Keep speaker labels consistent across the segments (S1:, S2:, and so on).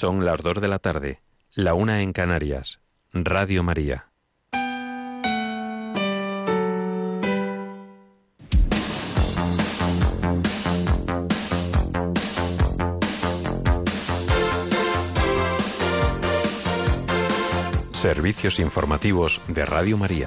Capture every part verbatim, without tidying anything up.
S1: Son las dos de la tarde, la una en Canarias. Radio María. Servicios informativos de Radio María.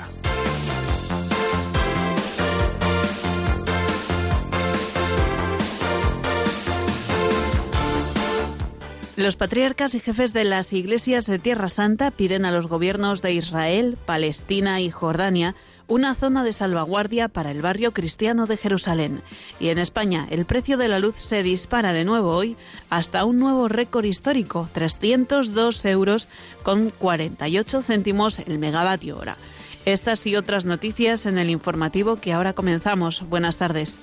S2: Los patriarcas y jefes de las iglesias de Tierra Santa piden a los gobiernos de Israel, Palestina y Jordania una zona de salvaguardia para el barrio cristiano de Jerusalén. Y en España, el precio de la luz se dispara de nuevo hoy hasta un nuevo récord histórico, trescientos dos euros con cuarenta y ocho céntimos el megavatio hora. Estas y otras noticias en el informativo que ahora comenzamos. Buenas tardes.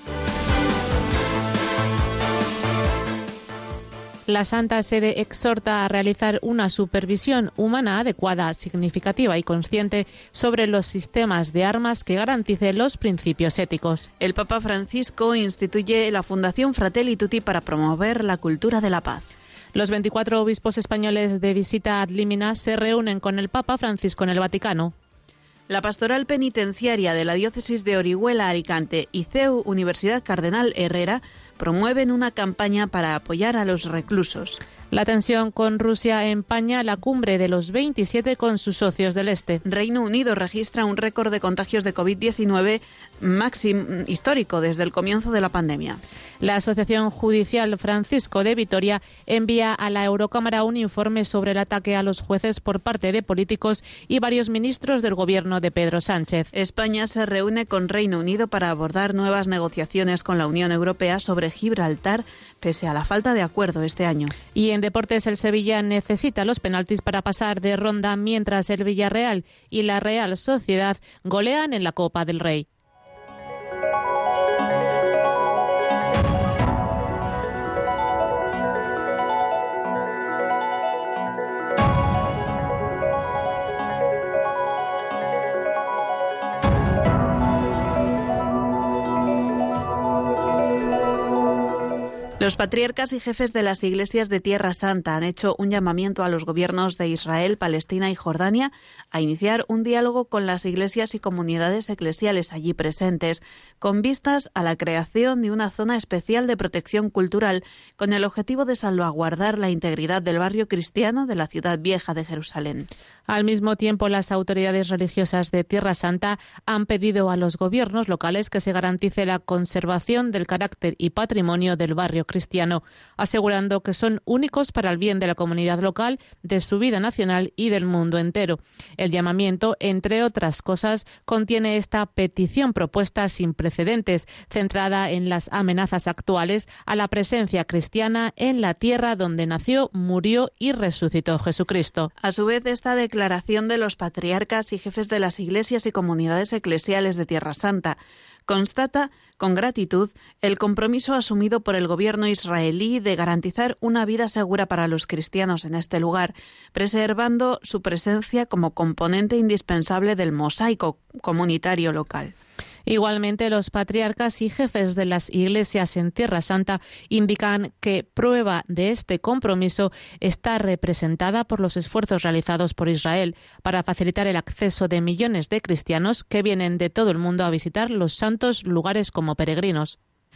S3: La Santa Sede exhorta a realizar una supervisión humana adecuada, significativa y consciente sobre los sistemas de armas que garanticen los principios éticos.
S2: El Papa Francisco instituye la Fundación Fratelli Tutti para promover la cultura de la paz.
S3: Los veinticuatro obispos españoles de visita ad limina se reúnen con el Papa Francisco en el Vaticano.
S2: La Pastoral Penitenciaria de la Diócesis de Orihuela, Alicante y C E U Universidad Cardenal Herrera promueven una campaña para apoyar a los reclusos.
S3: La tensión con Rusia empaña la cumbre de los veintisiete con sus socios del Este.
S2: Reino Unido registra un récord de contagios de covid diecinueve máximo histórico desde el comienzo de la pandemia.
S3: La Asociación Judicial Francisco de Vitoria envía a la Eurocámara un informe sobre el ataque a los jueces por parte de políticos y varios ministros del gobierno de Pedro Sánchez.
S2: España se reúne con Reino Unido para abordar nuevas negociaciones con la Unión Europea sobre Gibraltar, pese a la falta de acuerdo este año.
S3: Y en deportes, el Sevilla necesita los penaltis para pasar de ronda, mientras el Villarreal y la Real Sociedad golean en la Copa del Rey.
S2: Los patriarcas y jefes de las iglesias de Tierra Santa han hecho un llamamiento a los gobiernos de Israel, Palestina y Jordania a iniciar un diálogo con las iglesias y comunidades eclesiales allí presentes, con vistas a la creación de una zona especial de protección cultural con el objetivo de salvaguardar la integridad del barrio cristiano de la ciudad vieja de Jerusalén.
S3: Al mismo tiempo, las autoridades religiosas de Tierra Santa han pedido a los gobiernos locales que se garantice la conservación del carácter y patrimonio del barrio cristiano, asegurando que son únicos para el bien de la comunidad local, de su vida nacional y del mundo entero. El llamamiento, entre otras cosas, contiene esta petición propuesta sin precedentes, centrada en las amenazas actuales a la presencia cristiana en la tierra donde nació, murió y resucitó Jesucristo.
S2: A su vez, esta declaración de los patriarcas y jefes de las iglesias y comunidades eclesiales de Tierra Santa constata con gratitud el compromiso asumido por el gobierno israelí de garantizar una vida segura para los cristianos en este lugar, preservando su presencia como componente indispensable del mosaico comunitario local.
S3: Igualmente, los patriarcas y jefes de las iglesias en Tierra Santa indican que prueba de este compromiso está representada por los esfuerzos realizados por Israel para facilitar el acceso de millones de cristianos que vienen de todo el mundo a visitar los santos lugares como peregrinos.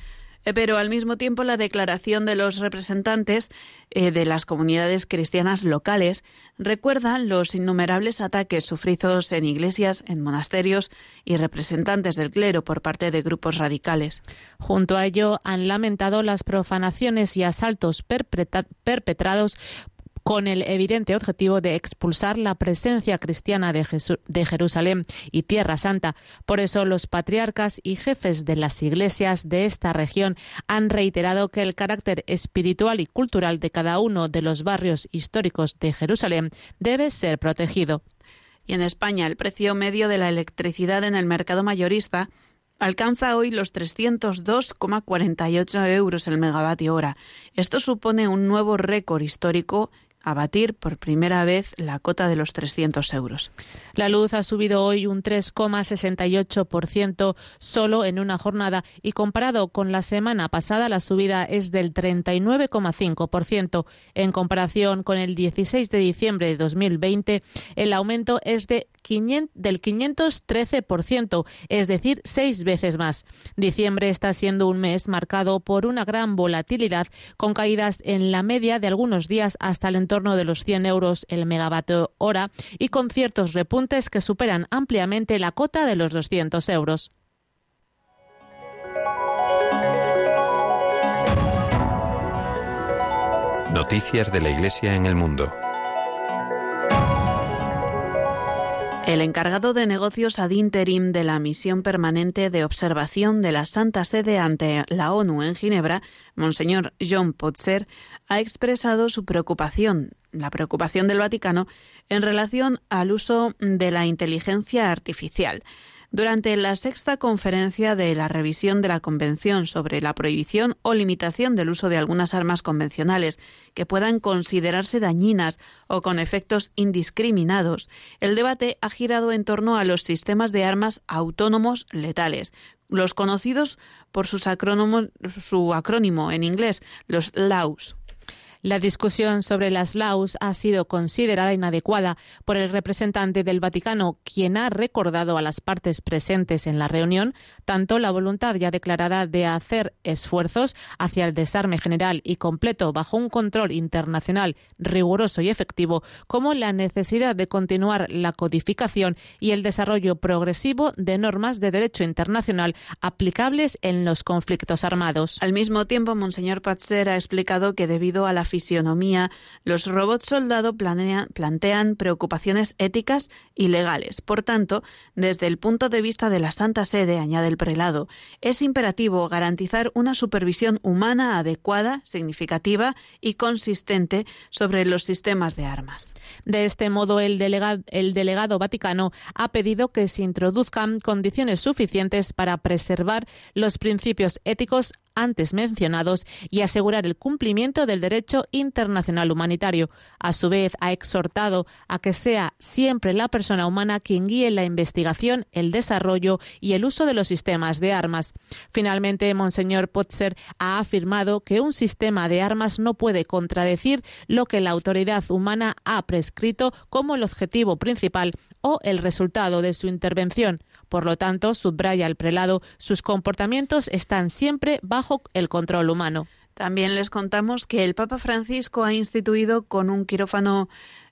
S2: Pero al mismo tiempo la declaración de los representantes eh, de las comunidades cristianas locales recuerda los innumerables ataques sufridos en iglesias, en monasterios y representantes del clero por parte de grupos radicales.
S3: Junto a ello han lamentado las profanaciones y asaltos perpetra- perpetrados con el evidente objetivo de expulsar la presencia cristiana de, Jesús, de Jerusalén y Tierra Santa. Por eso, los patriarcas y jefes de las iglesias de esta región han reiterado que el carácter espiritual y cultural de cada uno de los barrios históricos de Jerusalén debe ser protegido.
S2: Y en España, el precio medio de la electricidad en el mercado mayorista alcanza hoy los trescientos dos coma cuarenta y ocho euros el megavatio hora. Esto supone un nuevo récord histórico abatir por primera vez la cota de los trescientos euros.
S3: La luz ha subido hoy un tres coma sesenta y ocho por ciento solo en una jornada y comparado con la semana pasada la subida es del treinta y nueve coma cinco por ciento. En comparación con el dieciséis de diciembre de dos mil veinte, el aumento es de del quinientos trece por ciento, es decir, seis veces más. Diciembre está siendo un mes marcado por una gran volatilidad, con caídas en la media de algunos días hasta el entorno de los cien euros el megavatio hora y con ciertos repuntes que superan ampliamente la cota de los doscientos euros.
S1: Noticias de la Iglesia en el mundo.
S2: El encargado de negocios ad interim de la misión permanente de observación de la Santa Sede ante la ONU en Ginebra, Monseñor John Potser, ha expresado su preocupación, la preocupación del Vaticano, en relación al uso de la inteligencia artificial. Durante la sexta conferencia de la revisión de la Convención sobre la prohibición o limitación del uso de algunas armas convencionales que puedan considerarse dañinas o con efectos indiscriminados, el debate ha girado en torno a los sistemas de armas autónomos letales, los conocidos por sus acrónomos, su acrónimo en inglés, los L A Us.
S3: La discusión sobre las L A Us ha sido considerada inadecuada por el representante del Vaticano, quien ha recordado a las partes presentes en la reunión tanto la voluntad ya declarada de hacer esfuerzos hacia el desarme general y completo bajo un control internacional riguroso y efectivo, como la necesidad de continuar la codificación y el desarrollo progresivo de normas de derecho internacional aplicables en los conflictos armados.
S2: Al mismo tiempo, Monseñor Potser ha explicado que debido a la fisionomía, los robots soldado planean, plantean preocupaciones éticas y legales. Por tanto, desde el punto de vista de la Santa Sede, añade el prelado, es imperativo garantizar una supervisión humana adecuada, significativa y consistente sobre los sistemas de armas.
S3: De este modo, el delegado, el delegado vaticano ha pedido que se introduzcan condiciones suficientes para preservar los principios éticos antes mencionados y asegurar el cumplimiento del derecho internacional humanitario. A su vez, ha exhortado a que sea siempre la persona humana quien guíe la investigación, el desarrollo y el uso de los sistemas de armas. Finalmente, Monseñor Potser ha afirmado que un sistema de armas no puede contradecir lo que la autoridad humana ha prescrito como el objetivo principal o el resultado de su intervención. Por lo tanto, subraya el prelado, sus comportamientos están siempre bajo el control humano.
S2: También les contamos que el Papa Francisco ha instituido con un quirófano,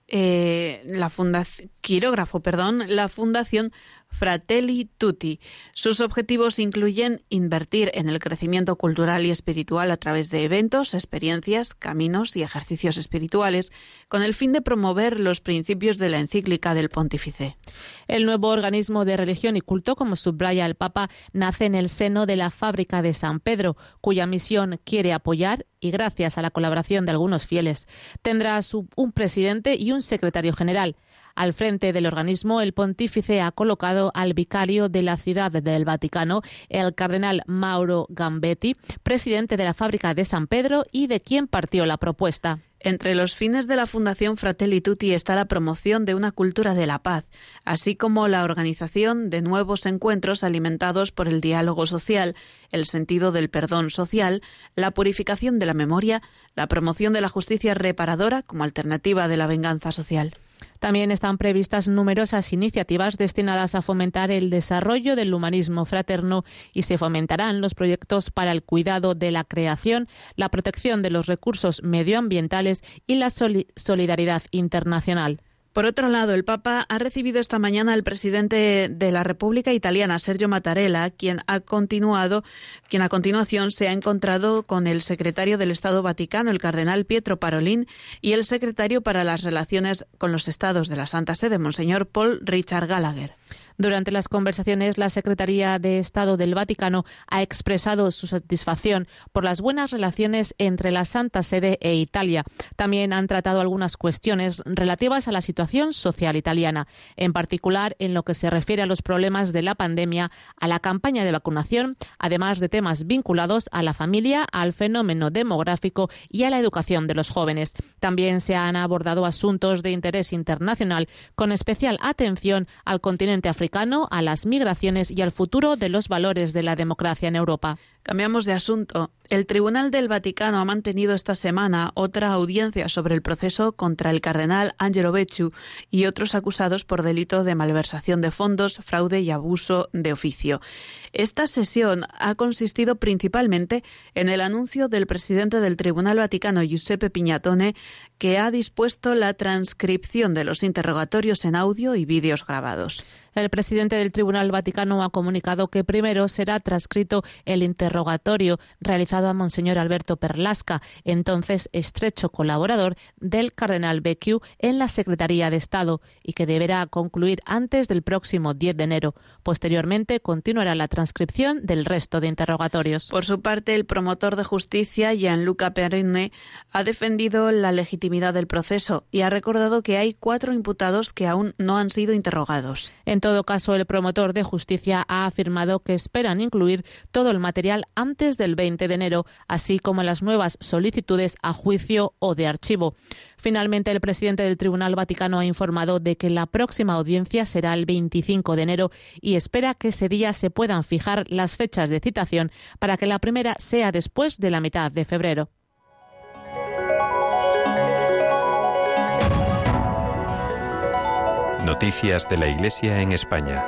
S2: eh, la fundación, quirógrafo, perdón, la Fundación Fratelli Tutti. Sus objetivos incluyen invertir en el crecimiento cultural y espiritual a través de eventos, experiencias, caminos y ejercicios espirituales, con el fin de promover los principios de la encíclica del Pontífice.
S3: El nuevo organismo de religión y culto, como subraya el Papa, nace en el seno de la Fábrica de San Pedro, cuya misión quiere apoyar y, gracias a la colaboración de algunos fieles, tendrá su, un presidente y un secretario general. Al frente del organismo, el pontífice ha colocado al vicario de la Ciudad del Vaticano, el cardenal Mauro Gambetti, presidente de la Fábrica de San Pedro y de quien partió la propuesta.
S2: Entre los fines de la Fundación Fratelli Tutti está la promoción de una cultura de la paz, así como la organización de nuevos encuentros alimentados por el diálogo social, el sentido del perdón social, la purificación de la memoria, la promoción de la justicia reparadora como alternativa de la venganza social.
S3: También están previstas numerosas iniciativas destinadas a fomentar el desarrollo del humanismo fraterno y se fomentarán los proyectos para el cuidado de la creación, la protección de los recursos medioambientales y la solidaridad internacional.
S2: Por otro lado, el Papa ha recibido esta mañana al presidente de la República Italiana, Sergio Mattarella, quien ha continuado, quien a continuación se ha encontrado con el secretario del Estado Vaticano, el cardenal Pietro Parolin, y el secretario para las relaciones con los Estados de la Santa Sede, Monseñor Paul Richard Gallagher.
S3: Durante las conversaciones, la Secretaría de Estado del Vaticano ha expresado su satisfacción por las buenas relaciones entre la Santa Sede e Italia. También han tratado algunas cuestiones relativas a la situación social italiana, en particular en lo que se refiere a los problemas de la pandemia, a la campaña de vacunación, además de temas vinculados a la familia, al fenómeno demográfico y a la educación de los jóvenes. También se han abordado asuntos de interés internacional, con especial atención al continente africano, a las migraciones y al futuro de los valores de la democracia en Europa.
S2: Cambiamos de asunto. El Tribunal del Vaticano ha mantenido esta semana otra audiencia sobre el proceso contra el cardenal Angelo Becciu y otros acusados por delito de malversación de fondos, fraude y abuso de oficio. Esta sesión ha consistido principalmente en el anuncio del presidente del Tribunal Vaticano, Giuseppe Pignatone, que ha dispuesto la transcripción de los interrogatorios en audio y vídeos grabados.
S3: El presidente del Tribunal Vaticano ha comunicado que primero será transcrito el interrogatorio realizado a Monseñor Alberto Perlasca, entonces estrecho colaborador del cardenal Becciu en la Secretaría de Estado, y que deberá concluir antes del próximo diez de enero. Posteriormente continuará la transcripción del resto de interrogatorios.
S2: Por su parte, el promotor de justicia, Gianluca Perenne, ha defendido la legitimidad del proceso y ha recordado que hay cuatro imputados que aún no han sido interrogados.
S3: En todo caso, el promotor de justicia ha afirmado que esperan incluir todo el material antes del veinte de enero, así como las nuevas solicitudes a juicio o de archivo. Finalmente, el presidente del Tribunal Vaticano ha informado de que la próxima audiencia será el veinticinco de enero y espera que ese día se puedan fijar las fechas de citación para que la primera sea después de la mitad de febrero.
S1: Noticias de la Iglesia en España.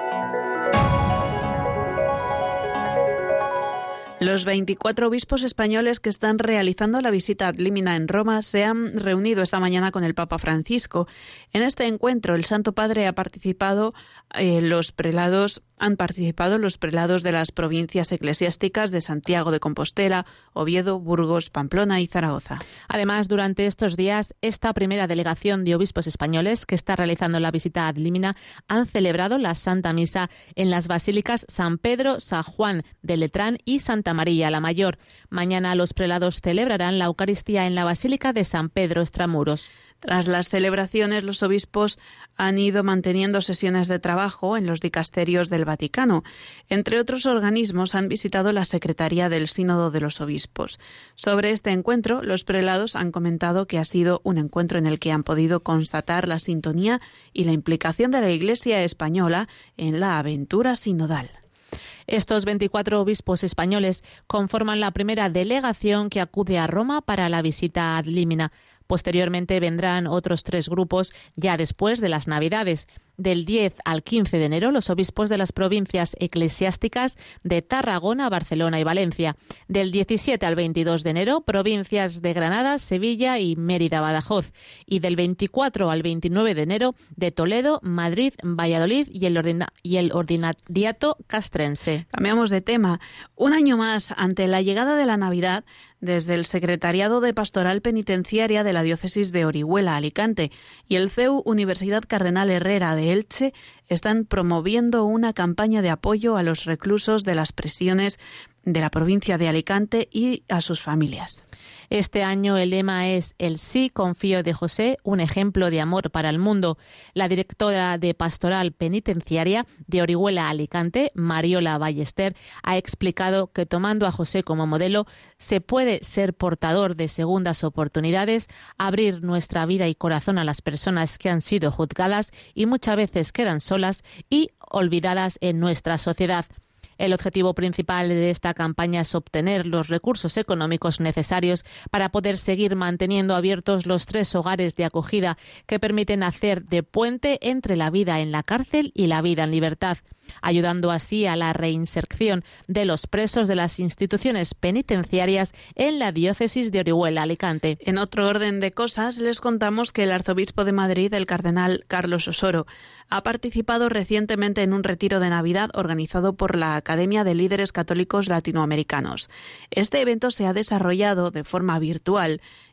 S2: Los veinticuatro obispos españoles que están realizando la visita ad limina en Roma se han reunido esta mañana con el Papa Francisco. En este encuentro, el Santo Padre ha participado, eh, los prelados han participado los prelados de las provincias eclesiásticas de Santiago de Compostela, Oviedo, Burgos, Pamplona y Zaragoza.
S3: Además, durante estos días, esta primera delegación de obispos españoles que está realizando la visita ad limina han celebrado la Santa Misa en las basílicas San Pedro, San Juan de Letrán y Santa María la Mayor. Mañana los prelados celebrarán la Eucaristía en la Basílica de San Pedro Extramuros.
S2: Tras las celebraciones, los obispos han ido manteniendo sesiones de trabajo en los dicasterios del Vaticano. Entre otros organismos, han visitado la Secretaría del Sínodo de los Obispos. Sobre este encuentro, los prelados han comentado que ha sido un encuentro en el que han podido constatar la sintonía y la implicación de la Iglesia española en la aventura sinodal.
S3: Estos veinticuatro obispos españoles conforman la primera delegación que acude a Roma para la visita ad limina. Posteriormente vendrán otros tres grupos ya después de las Navidades. Del diez al quince de enero, los obispos de las provincias eclesiásticas de Tarragona, Barcelona y Valencia. Del diecisiete al veintidós de enero, provincias de Granada, Sevilla y Mérida, Badajoz. Y del veinticuatro al veintinueve de enero, de Toledo, Madrid, Valladolid y el, ordina- y el ordinariato castrense.
S2: Cambiamos de tema. Un año más, ante la llegada de la Navidad, desde el Secretariado de Pastoral Penitenciaria de la Diócesis de Orihuela, Alicante, y el C E U Universidad Cardenal Herrera de Elche están promoviendo una campaña de apoyo a los reclusos de las prisiones de la provincia de Alicante y a sus familias.
S3: Este año el lema es El sí confío de José, un ejemplo de amor para el mundo. La directora de Pastoral Penitenciaria de Orihuela Alicante, Mariola Ballester, ha explicado que tomando a José como modelo se puede ser portador de segundas oportunidades, abrir nuestra vida y corazón a las personas que han sido juzgadas y muchas veces quedan solas y olvidadas en nuestra sociedad. El objetivo principal de esta campaña es obtener los recursos económicos necesarios para poder seguir manteniendo abiertos los tres hogares de acogida que permiten hacer de puente entre la vida en la cárcel y la vida en libertad, ayudando así a la reinserción de los presos de las instituciones penitenciarias en la diócesis de Orihuela, Alicante.
S2: En otro orden de cosas, les contamos que el arzobispo de Madrid, el cardenal Carlos Osoro, ha participado recientemente en un retiro de Navidad organizado por la Academia de Líderes Católicos Latinoamericanos. Este evento se ha desarrollado de forma virtual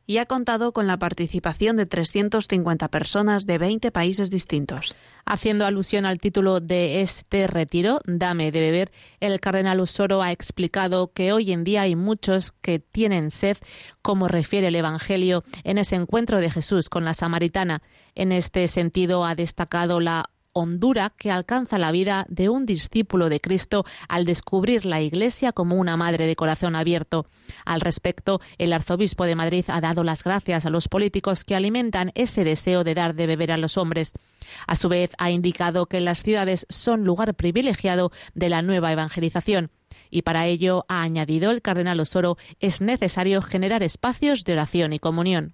S2: y ha contado con la participación de trescientas cincuenta personas de veinte países distintos.
S3: Haciendo alusión al título de este retiro, Dame de beber, el cardenal Osoro ha explicado que hoy en día hay muchos que tienen sed, como refiere el Evangelio en ese encuentro de Jesús con la samaritana. En este sentido, ha destacado la hondura que alcanza la vida de un discípulo de Cristo al descubrir la Iglesia como una madre de corazón abierto. Al respecto, el arzobispo de Madrid ha dado las gracias a los políticos que alimentan ese deseo de dar de beber a los hombres. A su vez, ha indicado que las ciudades son lugar privilegiado de la nueva evangelización. Y para ello, ha añadido el cardenal Osoro, es necesario generar espacios de oración y comunión.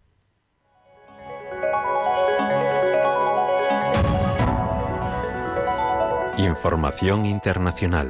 S1: Información internacional.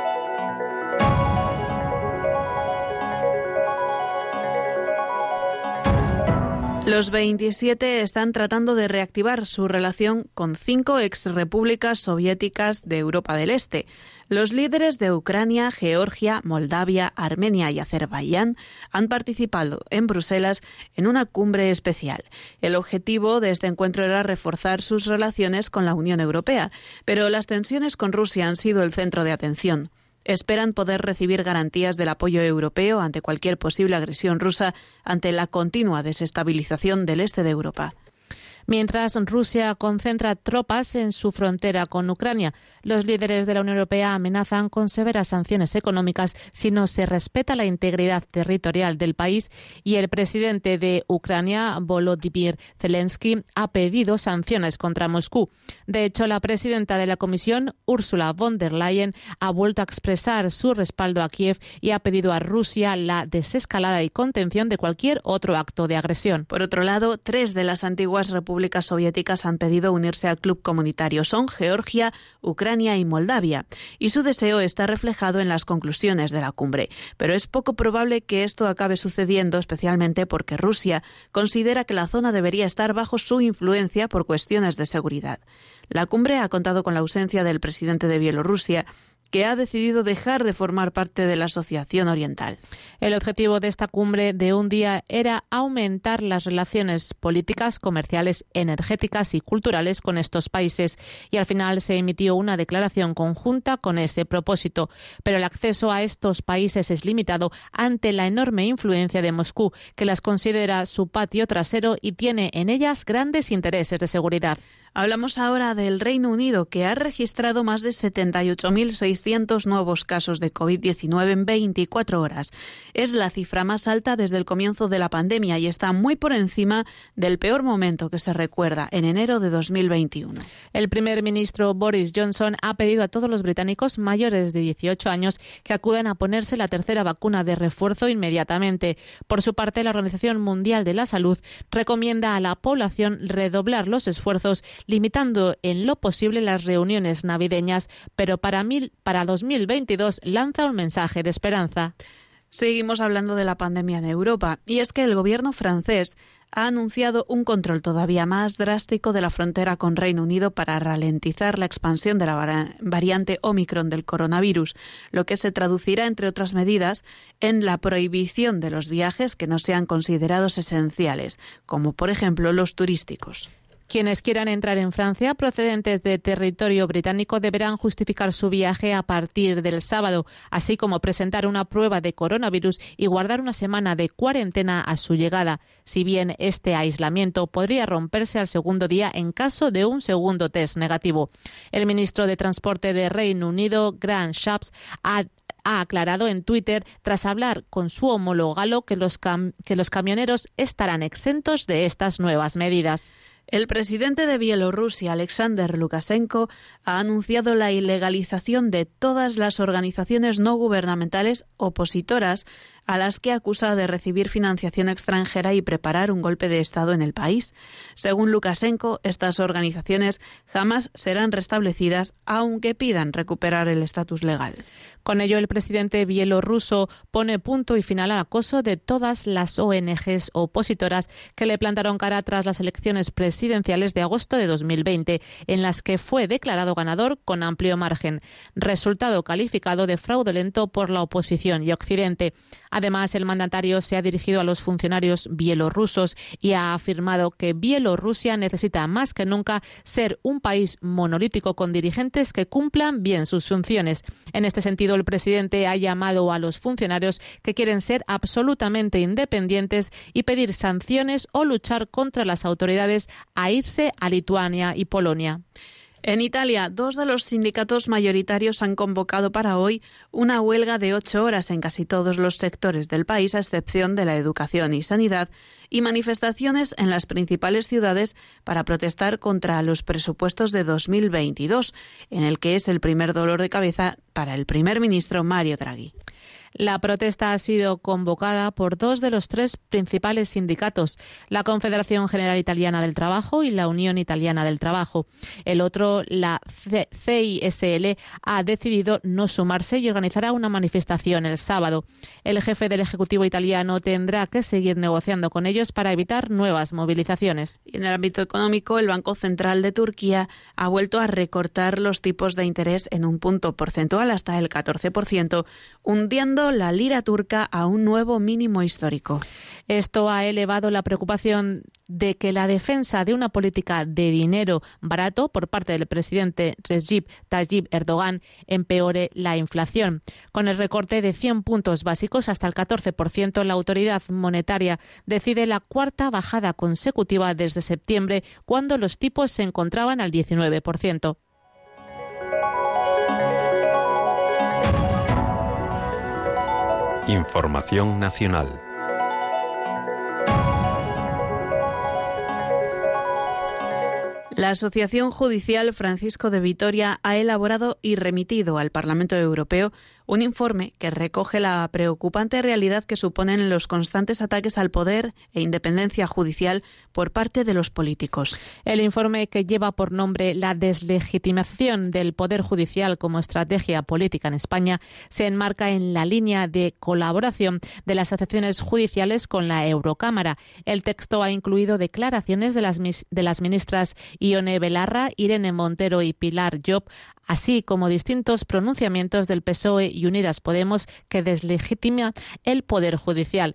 S2: Los veintisiete están tratando de reactivar su relación con cinco exrepúblicas soviéticas de Europa del Este. Los líderes de Ucrania, Georgia, Moldavia, Armenia y Azerbaiyán han participado en Bruselas en una cumbre especial. El objetivo de este encuentro era reforzar sus relaciones con la Unión Europea, pero las tensiones con Rusia han sido el centro de atención. Esperan poder recibir garantías del apoyo europeo ante cualquier posible agresión rusa ante la continua desestabilización del este de Europa.
S3: Mientras Rusia concentra tropas en su frontera con Ucrania, los líderes de la Unión Europea amenazan con severas sanciones económicas si no se respeta la integridad territorial del país, y el presidente de Ucrania, Volodymyr Zelensky, ha pedido sanciones contra Moscú. De hecho, la presidenta de la Comisión, Ursula von der Leyen, ha vuelto a expresar su respaldo a Kiev y ha pedido a Rusia la desescalada y contención de cualquier otro acto de agresión.
S2: Por otro lado, tres de las antiguas repúblicas soviéticas han pedido unirse al club comunitario. Son Georgia, Ucrania y Moldavia, y su deseo está reflejado en las conclusiones de la cumbre. Pero es poco probable que esto acabe sucediendo, especialmente porque Rusia considera que la zona debería estar bajo su influencia por cuestiones de seguridad. La cumbre ha contado con la ausencia del presidente de Bielorrusia, que ha decidido dejar de formar parte de la Asociación Oriental.
S3: El objetivo de esta cumbre de un día era aumentar las relaciones políticas, comerciales, energéticas y culturales con estos países, y al final se emitió una declaración conjunta con ese propósito. Pero el acceso a estos países es limitado ante la enorme influencia de Moscú, que las considera su patio trasero y tiene en ellas grandes intereses de seguridad.
S2: Hablamos ahora del Reino Unido, que ha registrado más de setenta y ocho mil seiscientos nuevos casos de covid diecinueve en veinticuatro horas. Es la cifra más alta desde el comienzo de la pandemia y está muy por encima del peor momento que se recuerda, en enero de dos mil veintiuno.
S3: El primer ministro Boris Johnson ha pedido a todos los británicos mayores de dieciocho años que acudan a ponerse la tercera vacuna de refuerzo inmediatamente. Por su parte, la Organización Mundial de la Salud recomienda a la población redoblar los esfuerzos, limitando en lo posible las reuniones navideñas, pero para, mil, para dos mil veintidós lanza un mensaje de esperanza.
S2: Seguimos hablando de la pandemia en Europa, y es que el gobierno francés ha anunciado un control todavía más drástico de la frontera con Reino Unido para ralentizar la expansión de la variante Omicron del coronavirus, lo que se traducirá, entre otras medidas, en la prohibición de los viajes que no sean considerados esenciales, como por ejemplo los turísticos.
S3: Quienes quieran entrar en Francia procedentes de territorio británico deberán justificar su viaje a partir del sábado, así como presentar una prueba de coronavirus y guardar una semana de cuarentena a su llegada, si bien este aislamiento podría romperse al segundo día en caso de un segundo test negativo. El ministro de Transporte de Reino Unido, Grant Shapps, ha ha aclarado en Twitter, tras hablar con su homólogo galo, que los, cam- que los camioneros estarán exentos de estas nuevas medidas.
S2: El presidente de Bielorrusia, Alexander Lukashenko, ha anunciado la ilegalización de todas las organizaciones no gubernamentales opositoras a las que acusa de recibir financiación extranjera y preparar un golpe de Estado en el país. Según Lukashenko, estas organizaciones jamás serán restablecidas, aunque pidan recuperar el estatus legal.
S3: Con ello, el presidente bielorruso pone punto y final al acoso de todas las O N Ges opositoras que le plantaron cara tras las elecciones presidenciales de agosto de dos mil veinte, en las que fue declarado ganador con amplio margen, resultado calificado de fraudulento por la oposición y Occidente. Además, el mandatario se ha dirigido a los funcionarios bielorrusos y ha afirmado que Bielorrusia necesita más que nunca ser un país monolítico con dirigentes que cumplan bien sus funciones. En este sentido, el presidente ha llamado a los funcionarios que quieren ser absolutamente independientes y pedir sanciones o luchar contra las autoridades a irse a Lituania y Polonia.
S2: En Italia, dos de los sindicatos mayoritarios han convocado para hoy una huelga de ocho horas en casi todos los sectores del país, a excepción de la educación y sanidad, y manifestaciones en las principales ciudades para protestar contra los presupuestos de dos mil veintidós, en el que es el primer dolor de cabeza para el primer ministro Mario Draghi.
S3: La protesta ha sido convocada por dos de los tres principales sindicatos, la Confederación General Italiana del Trabajo y la Unión Italiana del Trabajo. El otro, la C I S L, ha decidido no sumarse y organizará una manifestación el sábado. El jefe del Ejecutivo italiano tendrá que seguir negociando con ellos para evitar nuevas movilizaciones.
S2: Y en el ámbito económico, el Banco Central de Turquía ha vuelto a recortar los tipos de interés en un punto porcentual hasta el catorce por ciento, hundiendo la lira turca a un nuevo mínimo histórico.
S3: Esto ha elevado la preocupación de que la defensa de una política de dinero barato por parte del presidente Recep Tayyip Erdogan empeore la inflación. Con el recorte de cien puntos básicos hasta el catorce por ciento, la autoridad monetaria decide la cuarta bajada consecutiva desde septiembre, cuando los tipos se encontraban al diecinueve por ciento.
S1: Información nacional.
S2: La Asociación Judicial Francisco de Vitoria ha elaborado y remitido al Parlamento Europeo un informe que recoge la preocupante realidad que suponen los constantes ataques al poder e independencia judicial por parte de los políticos.
S3: El informe, que lleva por nombre La deslegitimación del Poder Judicial como estrategia política en España, se enmarca en la línea de colaboración de las asociaciones judiciales con la Eurocámara. El texto ha incluido declaraciones de las, de las ministras Ione Belarra, Irene Montero y Pilar Llop, así como distintos pronunciamientos del P S O E y Unidas Podemos que deslegitiman el Poder Judicial.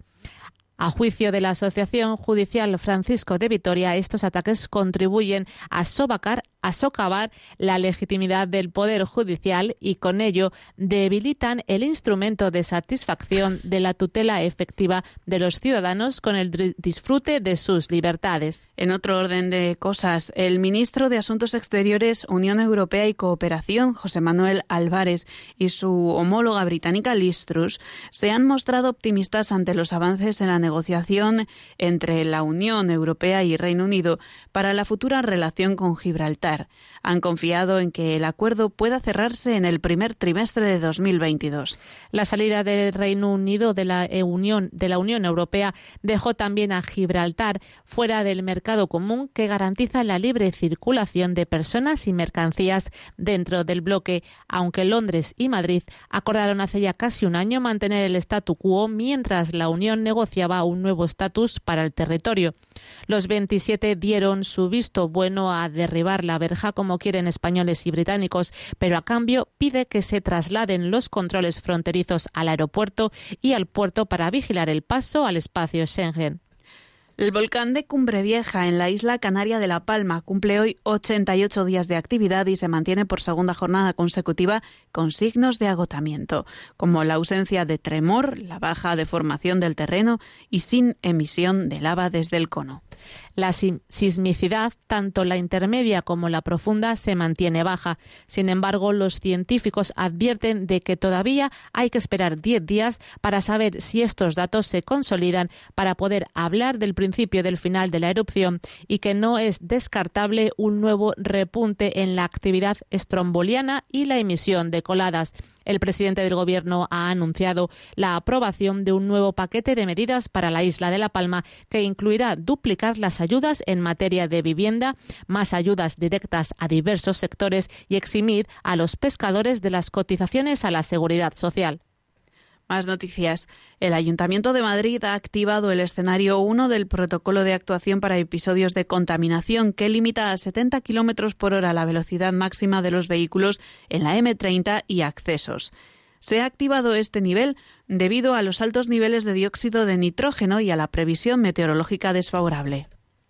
S3: A juicio de la Asociación Judicial Francisco de Vitoria, estos ataques contribuyen a sobacar, a socavar la legitimidad del Poder Judicial y con ello debilitan el instrumento de satisfacción de la tutela efectiva de los ciudadanos con el disfrute de sus libertades.
S2: En otro orden de cosas, el ministro de Asuntos Exteriores, Unión Europea y Cooperación, José Manuel Álvarez, y su homóloga británica, Liz Truss, se han mostrado optimistas ante los avances en la negociación entre la Unión Europea y Reino Unido para la futura relación con Gibraltar. Han confiado en que el acuerdo pueda cerrarse en el primer trimestre de dos mil veintidós.
S3: La salida del Reino Unido de la Unión, de la Unión Europea dejó también a Gibraltar fuera del mercado común que garantiza la libre circulación de personas y mercancías dentro del bloque, aunque Londres y Madrid acordaron hace ya casi un año mantener el statu quo mientras la Unión negociaba un nuevo estatus para el territorio. Los veintisiete dieron su visto bueno a derribar la verja como quieren españoles y británicos, pero a cambio pide que se trasladen los controles fronterizos al aeropuerto y al puerto para vigilar el paso al espacio Schengen.
S2: El volcán de Cumbre Vieja en la isla canaria de La Palma cumple hoy ochenta y ocho días de actividad y se mantiene por segunda jornada consecutiva con signos de agotamiento, como la ausencia de tremor, la baja deformación del terreno y sin emisión de lava desde el cono.
S3: La sismicidad, tanto la intermedia como la profunda, se mantiene baja. Sin embargo, los científicos advierten de que todavía hay que esperar diez días para saber si estos datos se consolidan para poder hablar del principio del final de la erupción y que no es descartable un nuevo repunte en la actividad estromboliana y la emisión de coladas. El presidente del Gobierno ha anunciado la aprobación de un nuevo paquete de medidas para la isla de La Palma que incluirá duplicar las ayudas en materia de vivienda, más ayudas directas a diversos sectores y eximir a los pescadores de las cotizaciones a la seguridad social.
S2: Más noticias. El Ayuntamiento de Madrid ha activado el escenario uno del protocolo de actuación para episodios de contaminación que limita a setenta kilómetros por hora la velocidad máxima de los vehículos en la eme treinta y accesos. Se ha activado este nivel debido a los altos niveles de dióxido de nitrógeno y a la previsión meteorológica desfavorable.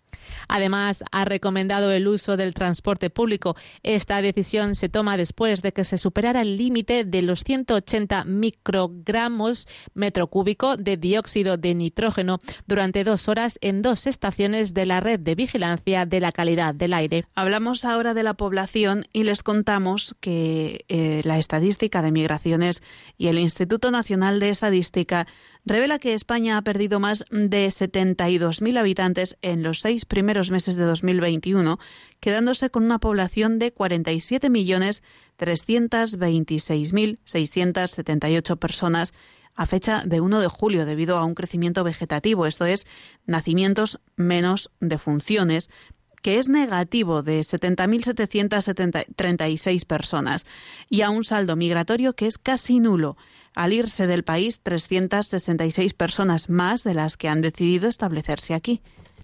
S3: Además, ha recomendado el uso del transporte público. Esta decisión se toma después de que se superara el límite de los ciento ochenta microgramos metro cúbico de dióxido de nitrógeno durante dos horas en dos estaciones de la red de vigilancia de la calidad del aire.
S2: Hablamos ahora de la población y les contamos que eh, la estadística de migraciones y el Instituto Nacional de Estadística revela que España ha perdido más de setenta y dos mil habitantes en los seis primeros meses de dos mil veintiuno, quedándose con una población de cuarenta y siete millones trescientos veintiséis mil seiscientos setenta y ocho personas a fecha de uno de julio, debido a un crecimiento vegetativo, esto es, nacimientos menos defunciones, que es negativo de setenta mil setecientos treinta y seis personas, y a un saldo migratorio que es casi nulo, al irse del país trescientas sesenta y seis personas más de las que han decidido establecerse aquí.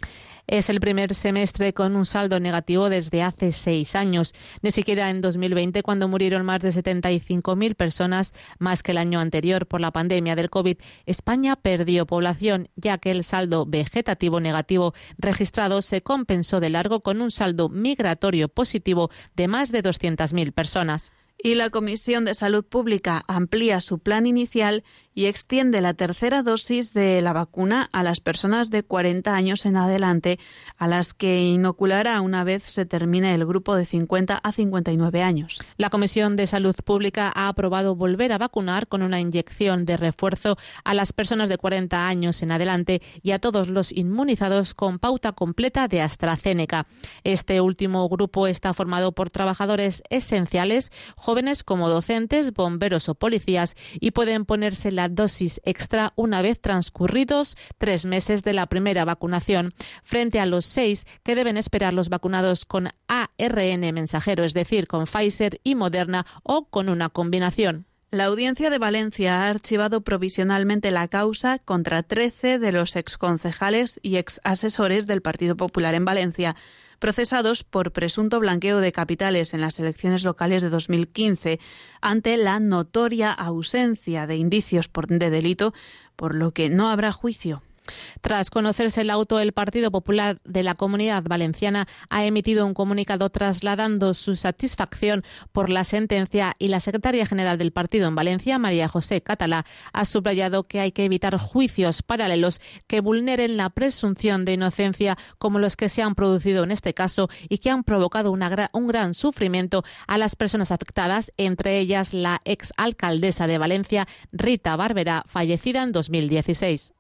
S3: Es el primer semestre con un saldo negativo desde hace seis años. Ni siquiera en dos mil veinte, cuando murieron más de setenta y cinco mil personas, más que el año anterior por la pandemia del COVID, España perdió población, ya que el saldo vegetativo negativo registrado se compensó de largo con un saldo migratorio positivo de más de doscientas mil personas.
S2: Y la Comisión de Salud Pública amplía su plan inicial y extiende la tercera dosis de la vacuna a las personas de cuarenta años en adelante, a las que inoculará una vez se termine el grupo de cincuenta a cincuenta y nueve años.
S3: La Comisión de Salud Pública ha aprobado volver a vacunar con una inyección de refuerzo a las personas de cuarenta años en adelante y a todos los inmunizados con pauta completa de AstraZeneca. Este último grupo está formado por trabajadores esenciales, jóvenes como docentes, bomberos o policías, y pueden ponerse la dosis extra una vez transcurridos tres meses de la primera vacunación, frente a los seis que deben esperar los vacunados con A R N mensajero, es decir, con Pfizer y Moderna o con una combinación.
S2: La Audiencia de Valencia ha archivado provisionalmente la causa contra trece de los exconcejales y exasesores del Partido Popular en Valencia, procesados por presunto blanqueo de capitales en las elecciones locales de dos mil quince, ante la notoria ausencia de indicios de delito, por lo que no habrá juicio.
S3: Tras conocerse el auto, el Partido Popular de la Comunidad Valenciana ha emitido un comunicado trasladando su satisfacción por la sentencia, y la secretaria general del partido en Valencia, María José Catalá, ha subrayado que hay que evitar juicios paralelos que vulneren la presunción de inocencia como los que se han producido en este caso y que han provocado una gra- un gran sufrimiento a las personas afectadas, entre ellas la exalcaldesa de Valencia, Rita Barberá, fallecida en dos mil dieciséis.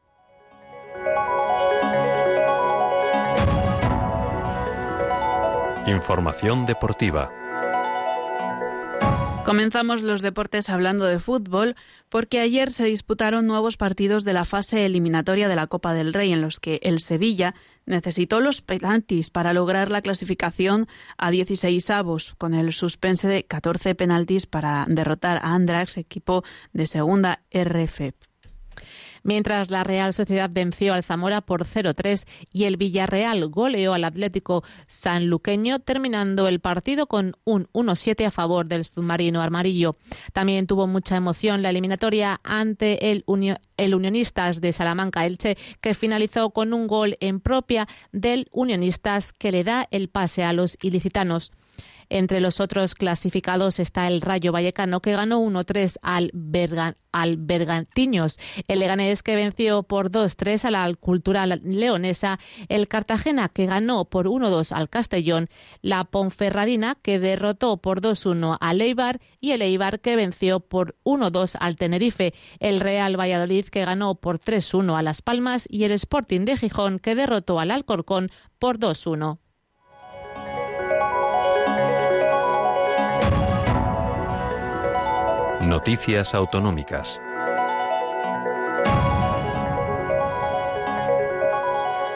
S1: Información deportiva.
S2: Comenzamos los deportes hablando de fútbol, porque ayer se disputaron nuevos partidos de la fase eliminatoria de la Copa del Rey, en los que el Sevilla necesitó los penaltis para lograr la clasificación a dieciseisavos, con el suspense de catorce penaltis para derrotar a Andrax, equipo de segunda R F.
S3: Mientras la Real Sociedad venció al Zamora por cero tres y el Villarreal goleó al Atlético sanluqueño, terminando el partido con un uno siete a favor del submarino amarillo. También tuvo mucha emoción la eliminatoria ante el, Uni- el Unionistas de Salamanca-Elche, que finalizó con un gol en propia del Unionistas que le da el pase a los ilicitanos. Entre los otros clasificados está el Rayo Vallecano, que ganó uno tres al, Bergan, al Bergantiños. El Leganés, que venció por dos tres a la Cultural Leonesa. El Cartagena, que ganó por uno dos al Castellón. La Ponferradina, que derrotó por dos uno al Eibar. Y el Eibar, que venció por uno dos al Tenerife. El Real Valladolid, que ganó por tres uno a Las Palmas. Y el Sporting de Gijón, que derrotó al Alcorcón por dos uno.
S1: Noticias autonómicas.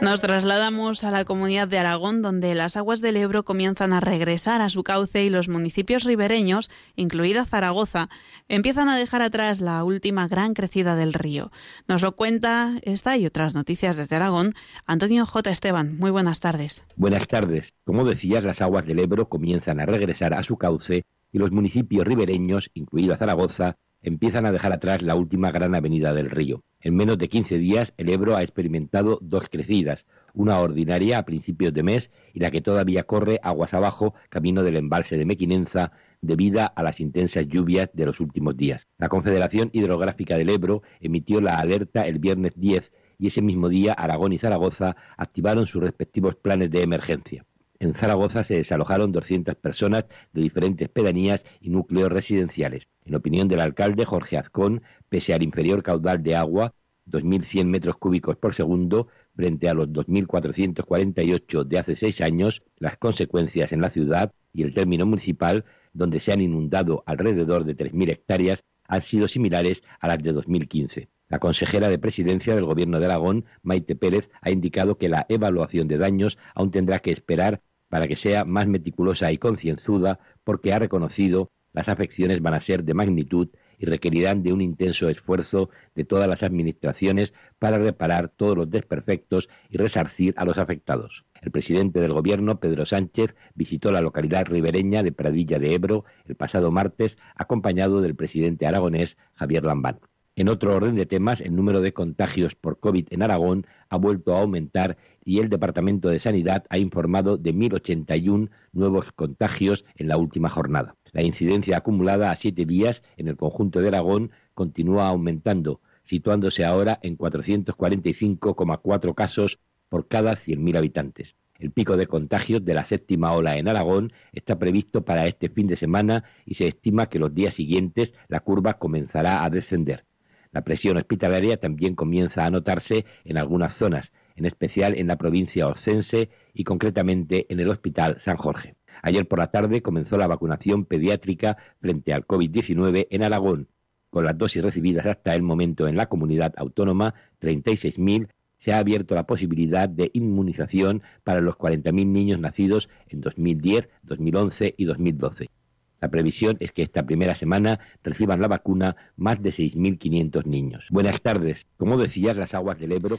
S2: Nos trasladamos a la comunidad de Aragón, donde las aguas del Ebro comienzan a regresar a su cauce y los municipios ribereños, incluida Zaragoza, empiezan a dejar atrás la última gran crecida del río. Nos lo cuenta esta y otras noticias desde Aragón Antonio J. Esteban. Muy buenas tardes.
S4: Buenas tardes. Como decías, las aguas del Ebro comienzan a regresar a su cauce y los municipios ribereños, incluida Zaragoza, empiezan a dejar atrás la última gran avenida del río. En menos de quince días, el Ebro ha experimentado dos crecidas, una ordinaria a principios de mes y la que todavía corre aguas abajo, camino del embalse de Mequinenza, debido a las intensas lluvias de los últimos días. La Confederación Hidrográfica del Ebro emitió la alerta el viernes diez y ese mismo día Aragón y Zaragoza activaron sus respectivos planes de emergencia. En Zaragoza se desalojaron doscientas personas de diferentes pedanías y núcleos residenciales. En opinión del alcalde Jorge Azcón, pese al inferior caudal de agua, dos mil cien metros cúbicos por segundo, frente a los dos mil cuatrocientos cuarenta y ocho de hace seis años, las consecuencias en la ciudad y el término municipal, donde se han inundado alrededor de tres mil hectáreas, han sido similares a las de dos mil quince. La consejera de Presidencia del Gobierno de Aragón, Maite Pérez, ha indicado que la evaluación de daños aún tendrá que esperar para que sea más meticulosa y concienzuda, porque ha reconocido las afecciones van a ser de magnitud y requerirán de un intenso esfuerzo de todas las administraciones para reparar todos los desperfectos y resarcir a los afectados. El presidente del Gobierno, Pedro Sánchez, visitó la localidad ribereña de Pradilla de Ebro el pasado martes, acompañado del presidente aragonés, Javier Lambán. En otro orden de temas, el número de contagios por COVID en Aragón ha vuelto a aumentar y el Departamento de Sanidad ha informado de mil ochenta y uno nuevos contagios en la última jornada. La incidencia acumulada a siete días en el conjunto de Aragón continúa aumentando, situándose ahora en cuatrocientos cuarenta y cinco coma cuatro casos por cada cien mil habitantes. El pico de contagios de la séptima ola en Aragón está previsto para este fin de semana y se estima que los días siguientes la curva comenzará a descender. La presión hospitalaria también comienza a notarse en algunas zonas, en especial en la provincia oscense y concretamente en el Hospital San Jorge. Ayer por la tarde comenzó la vacunación pediátrica frente al COVID diecinueve en Aragón. Con las dosis recibidas hasta el momento en la comunidad autónoma, treinta y seis mil, se ha abierto la posibilidad de inmunización para los cuarenta mil niños nacidos en dos mil diez, dos mil once y dos mil doce. La previsión es que esta primera semana reciban la vacuna más de seis mil quinientos niños. Buenas tardes. Como decías, las aguas del Ebro...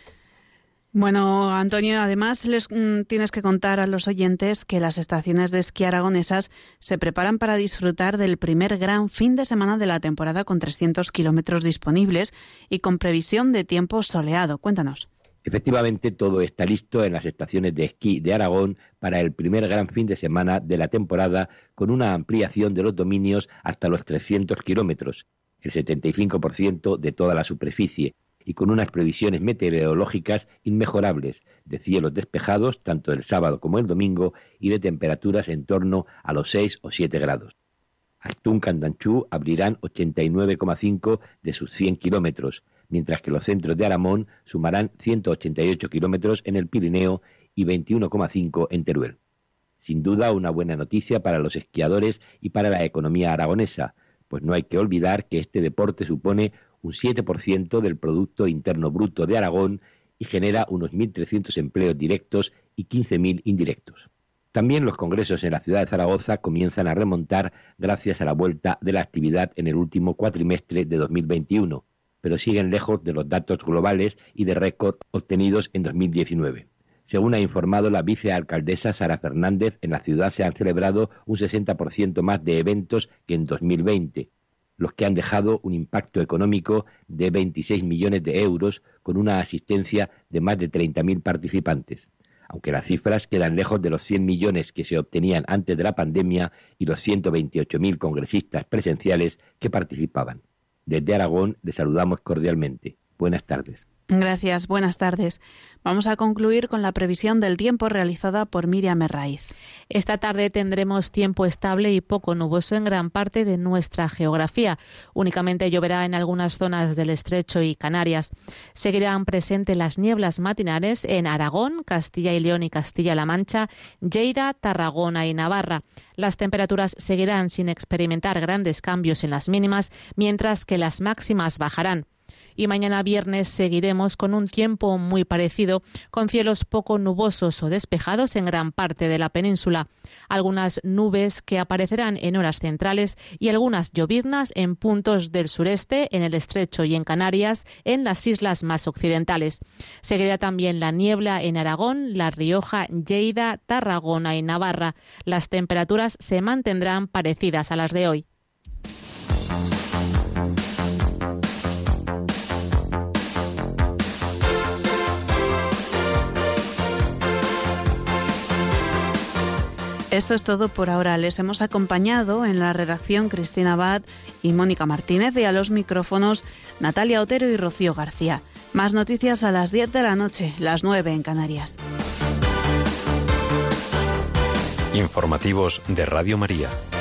S2: Bueno, Antonio, además les mm, tienes que contar a los oyentes que las estaciones de esquí aragonesas se preparan para disfrutar del primer gran fin de semana de la temporada con trescientos kilómetros disponibles y con previsión de tiempo soleado. Cuéntanos.
S4: Efectivamente, todo está listo en las estaciones de esquí de Aragón para el primer gran fin de semana de la temporada, con una ampliación de los dominios hasta los trescientos kilómetros, el setenta y cinco por ciento de toda la superficie, y con unas previsiones meteorológicas inmejorables, de cielos despejados tanto el sábado como el domingo y de temperaturas en torno a los seis o siete grados. Astún Candanchú abrirán ochenta y nueve coma cinco de sus cien kilómetros, mientras que los centros de Aramón sumarán ciento ochenta y ocho kilómetros en el Pirineo y veintiuno coma cinco en Teruel. Sin duda una buena noticia para los esquiadores y para la economía aragonesa, pues no hay que olvidar que este deporte supone un siete por ciento del Producto Interno Bruto de Aragón y genera unos mil trescientos empleos directos y quince mil indirectos. También los congresos en la ciudad de Zaragoza comienzan a remontar gracias a la vuelta de la actividad en el último cuatrimestre de dos mil veintiuno, pero siguen lejos de los datos globales y de récord obtenidos en dos mil diecinueve. Según ha informado la vicealcaldesa Sara Fernández, en la ciudad se han celebrado un sesenta por ciento más de eventos que en dos mil veinte, los que han dejado un impacto económico de veintiséis millones de euros con una asistencia de más de treinta mil participantes, aunque las cifras quedan lejos de los cien millones que se obtenían antes de la pandemia y los ciento veintiocho mil congresistas presenciales que participaban. Desde Aragón les saludamos cordialmente. Buenas tardes.
S2: Gracias, buenas tardes. Vamos a concluir con la previsión del tiempo realizada por Miriam Herraiz.
S3: Esta tarde tendremos tiempo estable y poco nuboso en gran parte de nuestra geografía. Únicamente lloverá en algunas zonas del Estrecho y Canarias. Seguirán presentes las nieblas matinales en Aragón, Castilla y León y Castilla-La Mancha, Lleida, Tarragona y Navarra. Las temperaturas seguirán sin experimentar grandes cambios en las mínimas, mientras que las máximas bajarán. y mañana viernes seguiremos con un tiempo muy parecido, con cielos poco nubosos o despejados en gran parte de la península. Algunas nubes que aparecerán en horas centrales y algunas lloviznas en puntos del sureste, en el Estrecho y en Canarias, en las islas más occidentales. Seguirá también la niebla en Aragón, La Rioja, Lleida, Tarragona y Navarra. Las temperaturas se mantendrán parecidas a las de hoy.
S2: Esto es todo por ahora. Les hemos acompañado en la redacción Cristina Abad y Mónica Martínez, y a los micrófonos Natalia Otero y Rocío García. Más noticias a las diez de la noche, las nueve en Canarias.
S1: Informativos de Radio María.